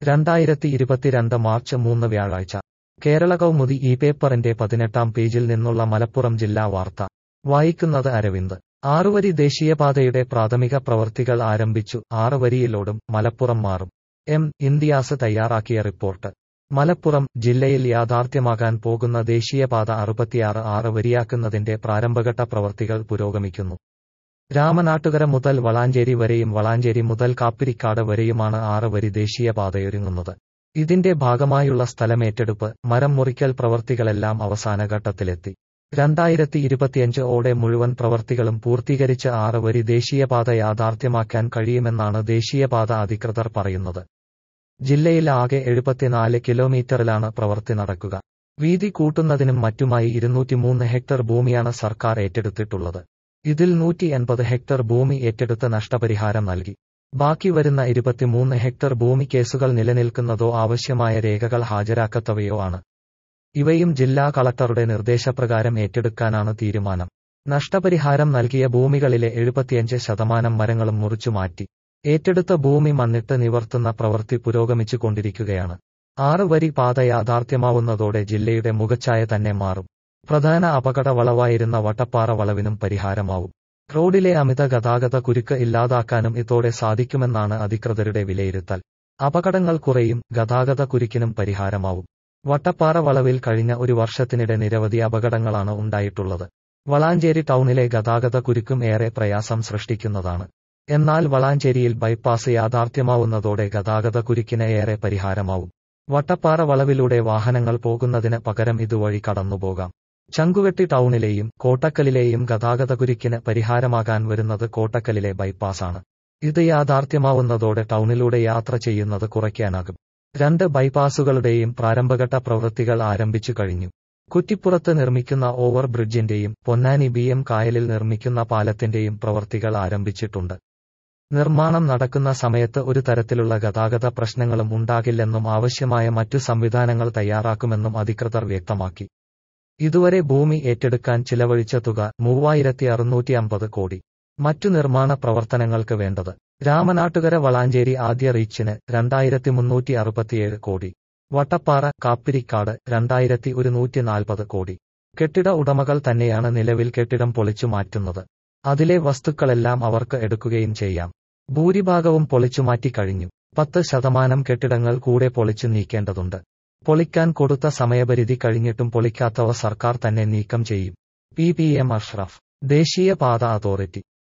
2022 March 3 വ്യാഴാഴ്ച കേരള കൗമുദി ഈ പേപ്പറിന്റെ 18-ാം പേജിൽ നിന്നുള്ള മലപ്പുറം ജില്ലാ വാർത്ത വായിക്കുന്നത് അരവിന്ദ്. 6 വരി ദേശീയപാതയുടെ പ്രാഥമിക പ്രവൃത്തികൾ ആരംഭിച്ചു, 6 വരിയിലോടും, മലപ്പുറം മാറും. ഇന്ത്യാസ് തയ്യാറാക്കിയ റിപ്പോർട്ട്. മലപ്പുറം ജില്ലയിൽ യാഥാർത്ഥ്യമാകാൻ പോകുന്ന ദേശീയപാത 66 6 വരിയാക്കുന്നതിന്റെ പ്രാരംഭഘട്ട പ്രവൃത്തികൾ പുരോഗമിക്കുന്നു. രാമനാട്ടുകര മുതൽ വളാഞ്ചേരി വരെയും വളാഞ്ചേരി മുതൽ കാപ്പിരിക്കാട് വരെയുമാണ് 6 വരി ദേശീയപാതയൊരുങ്ങുന്നത്. ഇതിന്റെ ഭാഗമായുള്ള സ്ഥലമേറ്റെടുപ്പ്, മരം മുറിക്കൽ പ്രവൃത്തികളെല്ലാം അവസാന ഘട്ടത്തിലെത്തി. 2025 മുഴുവൻ പ്രവൃത്തികളും പൂർത്തീകരിച്ച് 6 വരി ദേശീയപാത യാഥാർത്ഥ്യമാക്കാൻ കഴിയുമെന്നാണ് ദേശീയപാത അധികൃതർ പറയുന്നത്. ജില്ലയിൽ ആകെ 74 കിലോമീറ്ററിലാണ് പ്രവൃത്തി നടക്കുക. വീതി കൂട്ടുന്നതിനും മറ്റുമായി 203 ഹെക്ടർ ഭൂമിയാണ് സർക്കാർ ഏറ്റെടുത്തിട്ടുള്ളത്. ഇതിൽ 180 ഹെക്ടർ ഭൂമി ഏറ്റെടുത്ത് നഷ്ടപരിഹാരം നൽകി. ബാക്കി വരുന്ന 23 ഹെക്ടർ ഭൂമി കേസുകൾ നിലനിൽക്കുന്നതോ ആവശ്യമായ രേഖകൾ ഹാജരാക്കാത്തവയോ ആണ്. ഇവയും ജില്ലാ കളക്ടറുടെ നിർദ്ദേശപ്രകാരം ഏറ്റെടുക്കാനാണ് തീരുമാനം. നഷ്ടപരിഹാരം നൽകിയ ഭൂമികളിലെ 75% മരങ്ങളും മുറിച്ചു മാറ്റി. ഏറ്റെടുത്ത ഭൂമി മണ്ണിട്ട് നിവർത്തുന്ന പ്രവൃത്തി പുരോഗമിച്ചു കൊണ്ടിരിക്കുകയാണ്. 6 വരി പാത യാഥാർത്ഥ്യമാവുന്നതോടെ ജില്ലയുടെ മുഖച്ഛായ തന്നെ മാറും. പ്രധാന അപകട വളവായിരുന്ന വട്ടപ്പാറ വളവിനും പരിഹാരമാവും. റോഡിലെ അമിത ഗതാഗത കുരുക്ക് ഇല്ലാതാക്കാനും ഇതോടെ സാധിക്കുമെന്നാണ് അധികൃതരുടെ വിലയിരുത്തൽ. അപകടങ്ങൾ കുറയും, ഗതാഗത കുരുക്കിനും പരിഹാരമാവും. വട്ടപ്പാറ വളവിൽ കഴിഞ്ഞ ഒരു വർഷത്തിനിടെ നിരവധി അപകടങ്ങളാണ് ഉണ്ടായിട്ടുള്ളത്. വളാഞ്ചേരി ടൗണിലെ ഗതാഗത കുരുക്കും ഏറെ പ്രയാസം സൃഷ്ടിക്കുന്നതാണ്. എന്നാൽ വളാഞ്ചേരിയിൽ ബൈപ്പാസ് യാഥാർത്ഥ്യമാവുന്നതോടെ ഗതാഗത കുരുക്കിന് ഏറെ പരിഹാരമാവും. വട്ടപ്പാറ വളവിലൂടെ വാഹനങ്ങൾ പോകുന്നതിന് പകരം ഇതുവഴി കടന്നുപോകാം. ചങ്കുവെട്ടി ടൗണിലെയും കോട്ടക്കലിലെയും ഗതാഗത കുരുക്കിന് പരിഹാരമാകാൻ വരുന്നത് കോട്ടക്കലിലെ ബൈപ്പാസാണ്. ഇത് യാഥാർത്ഥ്യമാവുന്നതോടെ ടൗണിലൂടെ യാത്ര ചെയ്യുന്നത് കുറയ്ക്കാനാകും. 2 ബൈപ്പാസുകളുടെയും പ്രാരംഭഘട്ട പ്രവൃത്തികൾ ആരംഭിച്ചു കഴിഞ്ഞു. കുറ്റിപ്പുറത്ത് നിർമ്മിക്കുന്ന ഓവർ ബ്രിഡ്ജിന്റെയും പൊന്നാനി BM കായലിൽ നിർമ്മിക്കുന്ന പാലത്തിന്റെയും പ്രവൃത്തികൾ ആരംഭിച്ചിട്ടുണ്ട്. നിർമ്മാണം നടക്കുന്ന സമയത്ത് ഒരു തരത്തിലുള്ള ഗതാഗത പ്രശ്നങ്ങളും ഉണ്ടാകില്ലെന്നും ആവശ്യമായ മറ്റു സംവിധാനങ്ങൾ തയ്യാറാക്കുമെന്നും അധികൃതർ വ്യക്തമാക്കി. ഇതുവരെ ഭൂമി ഏറ്റെടുക്കാൻ ചിലവഴിച്ച തുക 3650 കോടി. മറ്റു നിർമ്മാണ പ്രവർത്തനങ്ങൾക്ക് വേണ്ടത് രാമനാട്ടുകര വളാഞ്ചേരി ആദ്യ റീച്ചിന് 2367 കോടി. വട്ടപ്പാറ കാപ്പിരിക്കാട് 2140 കോടി. കെട്ടിട ഉടമകൾ തന്നെയാണ് നിലവിൽ കെട്ടിടം പൊളിച്ചു മാറ്റുന്നത്. അതിലെ വസ്തുക്കളെല്ലാം അവർക്ക് എടുക്കുകയും ചെയ്യാം. ഭൂരിഭാഗവും പൊളിച്ചുമാറ്റി കഴിഞ്ഞു. 10% കെട്ടിടങ്ങൾ കൂടെ പൊളിച്ചു നീക്കേണ്ടതുണ്ട്. പൊളിക്കാൻ കൊടുത്ത സമയപരിധി കഴിഞ്ഞിട്ടും പൊളിക്കാത്തവ സർക്കാർ തന്നെ നീക്കം ചെയ്യും. PM അഷ്റഫ്, ദേശീയ പാത അതോറിറ്റി.